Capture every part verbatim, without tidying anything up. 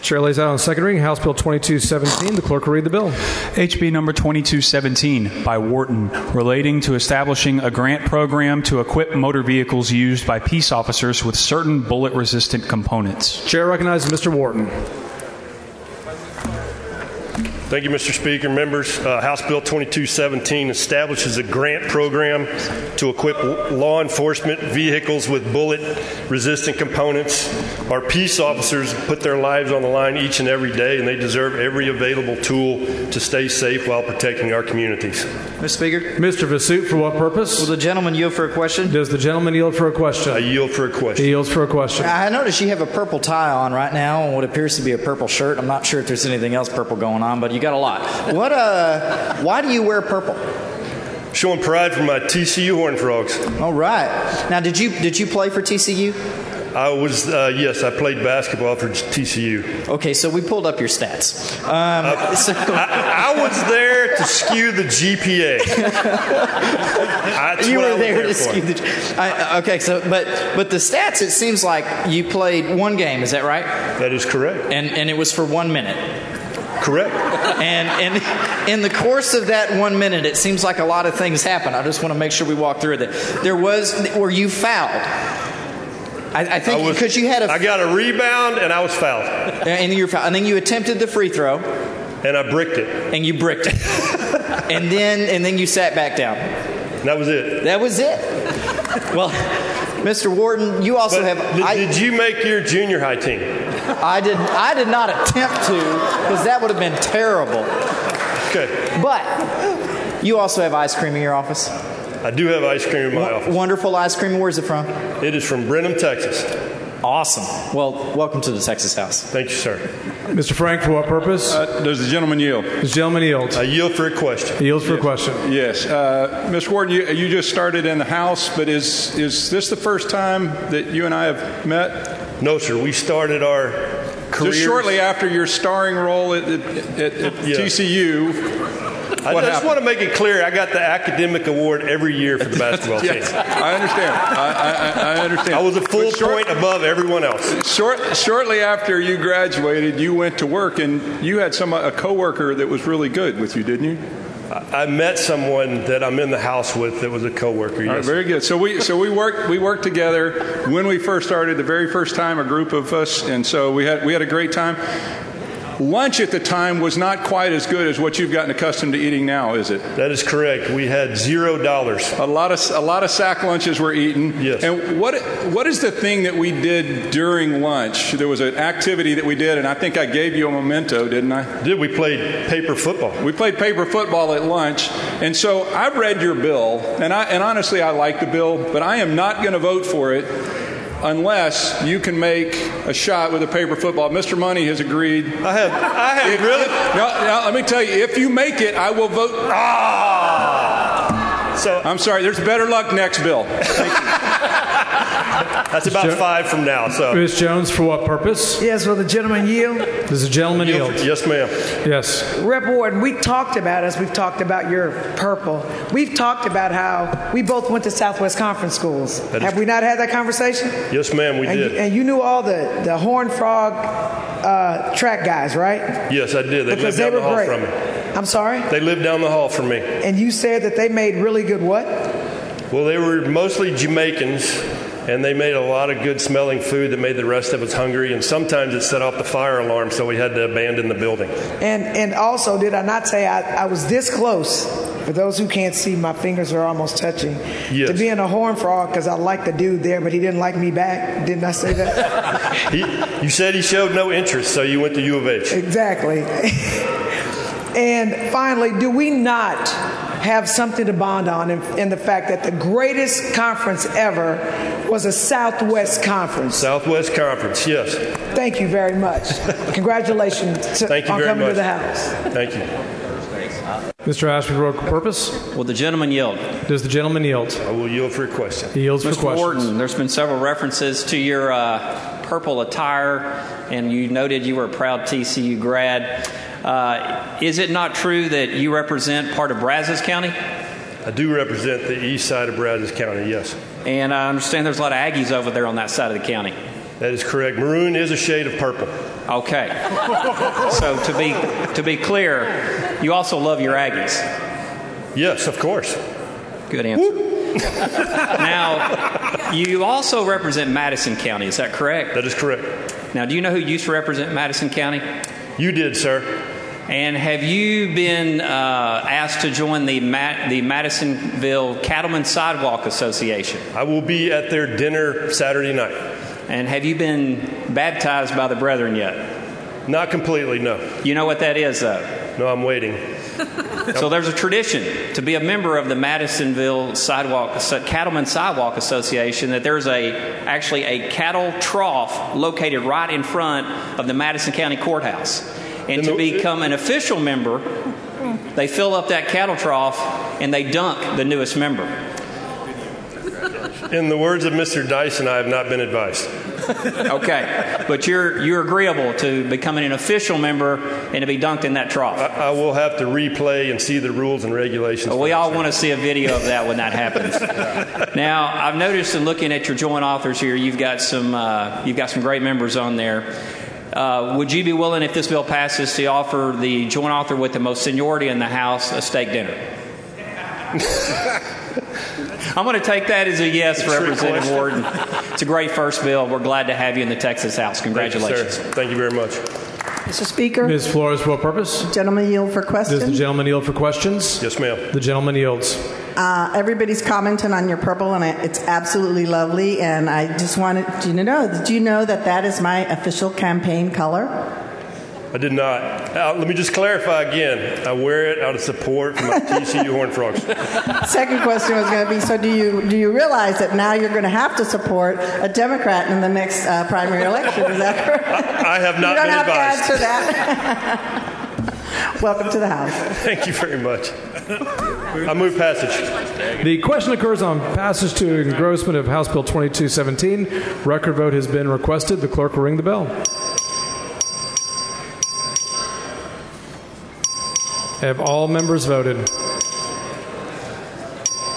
Chair lays out on second reading House Bill twenty-two seventeen. The clerk will read the bill. H B number twenty-two seventeen by Wharton, relating to establishing a grant program to equip motor vehicles used by peace officers with certain bullet-resistant components. Chair recognizes Mister Wharton. Thank you, Mister Speaker. Members, uh, House Bill twenty-two seventeen establishes a grant program to equip law enforcement vehicles with bullet-resistant components. Our peace officers put their lives on the line each and every day, and they deserve every available tool to stay safe while protecting our communities. Mister Speaker. Mister Vasut, for what purpose? Will the gentleman yield for a question? Does the gentleman yield for a question? I yield for a question. He yields for a question. I notice you have a purple tie on right now and what appears to be a purple shirt. I'm not sure if there's anything else purple going on, but you got a lot. What? Uh, why do you wear purple? Showing pride for my T C U Horned Frogs. All right. Now, did you did you play for T C U? I was, uh, yes, I played basketball for T C U. Okay, so we pulled up your stats. Um, uh, so I, I was there to skew the G P A. That's you what were I there, there to skew the. I, okay, so but but the stats, it seems like you played one game. Is that right? That is correct. And and it was for one minute. Correct. And and in the course of that one minute, it seems like a lot of things happened. I just want to make sure we walk through it. There was, were you fouled? I, I think because you had a. I got a rebound and I was fouled. And you were fouled, and then you attempted the free throw. And I bricked it. And you bricked it. and then and then you sat back down. That was it. That was it. Well, Mister Wharton, you also but have. Did, I, did you make your junior high team? I did. I did not attempt to, because that would have been terrible. Okay. But you also have ice cream in your office. I do have ice cream in my w- office. Wonderful ice cream. Where's it from? It is from Brenham, Texas. Awesome. Well, welcome to the Texas House. Thank you, sir. Mister Frank, for what purpose? Uh, does the gentleman yield? Does the gentleman yield? I yield for a question. He yields for yes. a question. Yes. Uh, Mister Wharton, you, you just started in the House, but is is this the first time that you and I have met? No, sir. We started our careers. Just shortly after your starring role at, at, at, at yeah. T C U. I What just happened? want to make it clear, I got the academic award every year for the basketball yes, team. I understand. I, I, I understand. I was a full short, point above everyone else. Short, shortly after you graduated, you went to work, and you had some a coworker that was really good with you, didn't you? I met someone that I'm in the house with that was a coworker. Yes. All right, very good. So we so we worked we worked together when we first started, the very first time, a group of us, and so we had we had a great time. Lunch at the time was not quite as good as what you've gotten accustomed to eating now, is it? That is correct. We had zero dollars. A lot of a lot of sack lunches were eaten. Yes. And what what is the thing that we did during lunch? There was an activity that we did, and I think I gave you a memento, didn't I? Did we played paper football? We played paper football at lunch, and so I read your bill, and I and honestly I like the bill, but I am not going to vote for it unless you can make a shot with a paper football. Mister Money has agreed. I have. I have. If, really? Now, now, let me tell you, if you make it, I will vote. Ah! So I'm sorry. There's better luck next bill. Thank you. That's about jo- five from now. So, Miz Jones, for what purpose? Yes, will the gentleman yield? Does the gentleman yield? yield? Yes, ma'am. Yes. Rep Ward, we talked about, as we've talked about your purple, we've talked about how we both went to Southwest Conference schools. Have we not had that conversation? Yes, ma'am, we and did. You, and you knew all the, the Horned Frog uh, track guys, right? Yes, I did. They because lived they down the were hall great. from me. I'm sorry? They lived down the hall from me. And you said that they made really good what? Well, they were mostly Jamaicans, and they made a lot of good smelling food that made the rest of us hungry, and sometimes it set off the fire alarm, so we had to abandon the building. And and also, did I not say I, I was this close? For those who can't see, my fingers are almost touching. Yes. To being a Horned Frog, because I liked the dude there, but he didn't like me back. Didn't I say that? he, you said he showed no interest, so you went to U of H. Exactly. And finally, do we not have something to bond on in, in the fact that the greatest conference ever was a Southwest Conference? Southwest Conference, yes. Thank you very much. Congratulations to, Thank you on very coming much. to the House. Thank you. Mister Ashby, for what purpose? Will the gentleman yield? Does the gentleman yield? I will yield for a question. He yields Mister for questions. Wharton, there's been several references to your uh, purple attire, and you noted you were a proud T C U grad. Uh, is it not true that you represent part of Brazos County? I do represent the east side of Brazos County, yes. And I understand there's a lot of Aggies over there on that side of the county. That is correct. Maroon is a shade of purple. Okay. So to be to be clear, you also love your Aggies. Yes, of course. Good answer. Now, you also represent Madison County. Is that correct? That is correct. Now, do you know who used to represent Madison County? You did, sir. And have you been uh, asked to join the Ma- the Madisonville Cattlemen Sidewalk Association? I will be at their dinner Saturday night. And have you been baptized by the brethren yet? Not completely, no. You know what that is, though? No, I'm waiting. So there's a tradition to be a member of the Madisonville Sidewalk Cattlemen Sidewalk Association that there's a actually a cattle trough located right in front of the Madison County Courthouse. And to become an official member, they fill up that cattle trough and they dunk the newest member. In the words of Mister Dyson, I have not been advised. Okay, but you're you're agreeable to becoming an official member and to be dunked in that trough. I, I will have to replay and see the rules and regulations. Well, we all want to see a video of that when that happens. Now, I've noticed in looking at your joint authors here, you've got some uh, you've got some great members on there. Uh, would you be willing, if this bill passes, to offer the joint author with the most seniority in the House a steak dinner? I'm going to take that as a yes, Representative Warden. It's a great first bill. We're glad to have you in the Texas House. Congratulations. Thank you, sir. Thank you very much. Mister Speaker. Miz Flores, for what purpose? Gentleman yield for questions. Does the gentleman yield for questions? Yes, ma'am. The gentleman yields. Uh, everybody's commenting on your purple, and it's absolutely lovely. And I just wanted you to know, did you know that that is my official campaign color? I did not. Uh, let me just clarify again. I wear it out of support for my T C U Horned Frogs. Second question was going to be, so do you do you realize that now you're going to have to support a Democrat in the next uh, primary election? Is that correct? I, I have not you don't been have advised. to answer that. Welcome to the House. Thank you very much. I move passage. The question occurs on passage to engrossment of House Bill twenty-two seventeen. Record vote has been requested. The clerk will ring the bell. Have all members voted?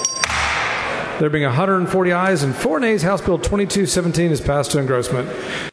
There being one hundred forty ayes and four nays, House Bill twenty-two seventeen is passed to engrossment.